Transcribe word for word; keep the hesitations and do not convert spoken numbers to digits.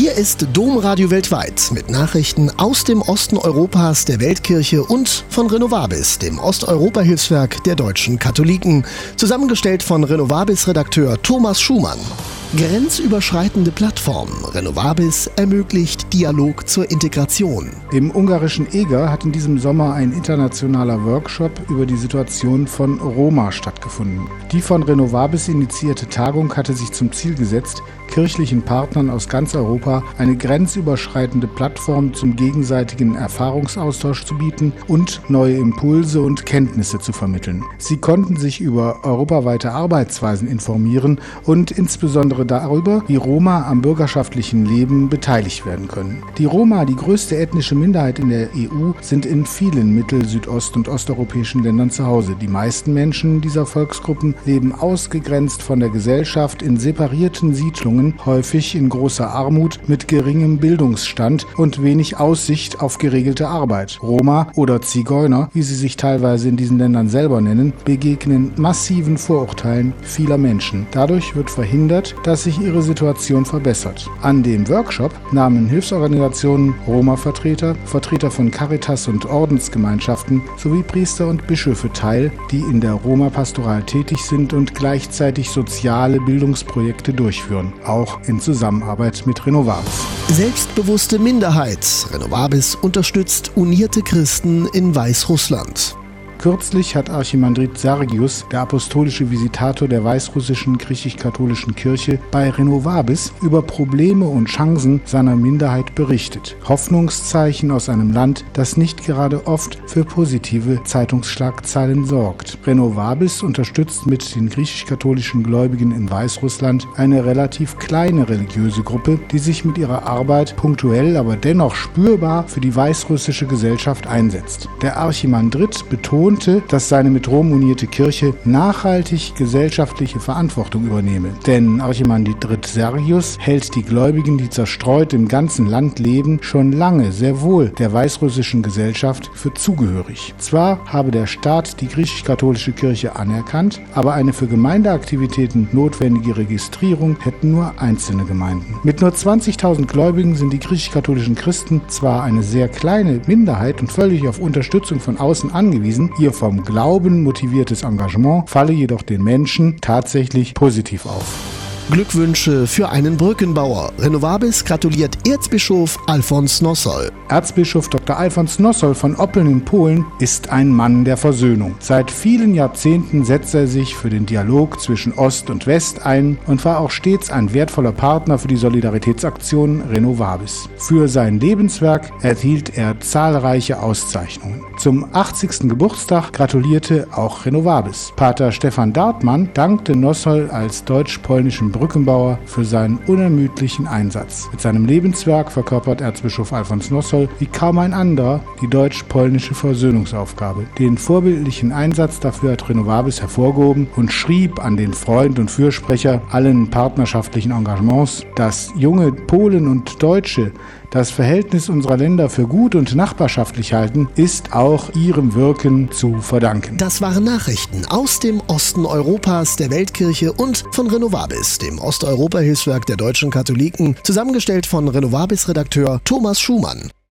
Hier ist Domradio weltweit mit Nachrichten aus dem Osten Europas, der Weltkirche und von Renovabis, dem Osteuropa-Hilfswerk der deutschen Katholiken. Zusammengestellt von Renovabis-Redakteur Thomas Schumann. Grenzüberschreitende Plattform. Renovabis ermöglicht Dialog zur Integration. Im ungarischen Eger hat in diesem Sommer ein internationaler Workshop über die Situation von Roma stattgefunden. Die von Renovabis initiierte Tagung hatte sich zum Ziel gesetzt, kirchlichen Partnern aus ganz Europa eine grenzüberschreitende Plattform zum gegenseitigen Erfahrungsaustausch zu bieten und neue Impulse und Kenntnisse zu vermitteln. Sie konnten sich über europaweite Arbeitsweisen informieren und insbesondere darüber, wie Roma am bürgerschaftlichen Leben beteiligt werden können. Die Roma, die größte ethnische Minderheit in der E U, sind in vielen mittel-, südost- und osteuropäischen Ländern zu Hause. Die meisten Menschen dieser Volksgruppen leben ausgegrenzt von der Gesellschaft in separierten Siedlungen, häufig in großer Armut, mit geringem Bildungsstand und wenig Aussicht auf geregelte Arbeit. Roma oder Zigeuner, wie sie sich teilweise in diesen Ländern selber nennen, begegnen massiven Vorurteilen vieler Menschen. Dadurch wird verhindert, dass sich ihre Situation verbessert. An dem Workshop nahmen Hilfsorganisationen, Roma-Vertreter, Vertreter von Caritas und Ordensgemeinschaften sowie Priester und Bischöfe teil, die in der Roma-Pastoral tätig sind und gleichzeitig soziale Bildungsprojekte durchführen, auch in Zusammenarbeit mit Renovabis. Selbstbewusste Minderheit. Renovabis unterstützt unierte Christen in Weißrussland. Kürzlich hat Archimandrit Sergius, der apostolische Visitator der weißrussischen griechisch-katholischen Kirche, bei Renovabis über Probleme und Chancen seiner Minderheit berichtet. Hoffnungszeichen aus einem Land, das nicht gerade oft für positive Zeitungsschlagzeilen sorgt. Renovabis unterstützt mit den griechisch-katholischen Gläubigen in Weißrussland eine relativ kleine religiöse Gruppe, die sich mit ihrer Arbeit punktuell, aber dennoch spürbar für die weißrussische Gesellschaft einsetzt. Der Archimandrit betont, dass seine mit Rom unierte Kirche nachhaltig gesellschaftliche Verantwortung übernehme. Denn Archimandrit Sergius hält die Gläubigen, die zerstreut im ganzen Land leben, schon lange sehr wohl der weißrussischen Gesellschaft für zugehörig. Zwar habe der Staat die griechisch-katholische Kirche anerkannt, aber eine für Gemeindeaktivitäten notwendige Registrierung hätten nur einzelne Gemeinden. Mit nur zwanzigtausend Gläubigen sind die griechisch-katholischen Christen zwar eine sehr kleine Minderheit und völlig auf Unterstützung von außen angewiesen, ihr vom Glauben motiviertes Engagement falle jedoch den Menschen tatsächlich positiv auf. Glückwünsche für einen Brückenbauer. Renovabis gratuliert Erzbischof Alfons Nossoll. Erzbischof Doktor Alfons Nossoll von Oppeln in Polen ist ein Mann der Versöhnung. Seit vielen Jahrzehnten setzt er sich für den Dialog zwischen Ost und West ein und war auch stets ein wertvoller Partner für die Solidaritätsaktion Renovabis. Für sein Lebenswerk erhielt er zahlreiche Auszeichnungen. Zum achtzigsten Geburtstag gratulierte auch Renovabis. Pater Stefan Dartmann dankte Nossoll als deutsch-polnischen Brückenbauer für seinen unermüdlichen Einsatz. Mit seinem Lebenswerk verkörpert Erzbischof Alfons Nossoll wie kaum ein anderer die deutsch-polnische Versöhnungsaufgabe. Den vorbildlichen Einsatz dafür hat Renovabis hervorgehoben und schrieb an den Freund und Fürsprecher allen partnerschaftlichen Engagements, dass junge Polen und Deutsche das Verhältnis unserer Länder für gut und nachbarschaftlich halten, ist auch ihrem Wirken zu verdanken. Das waren Nachrichten aus dem Osten Europas, der Weltkirche und von Renovabis, dem Osteuropa-Hilfswerk der deutschen Katholiken, zusammengestellt von Renovabis-Redakteur Thomas Schumann.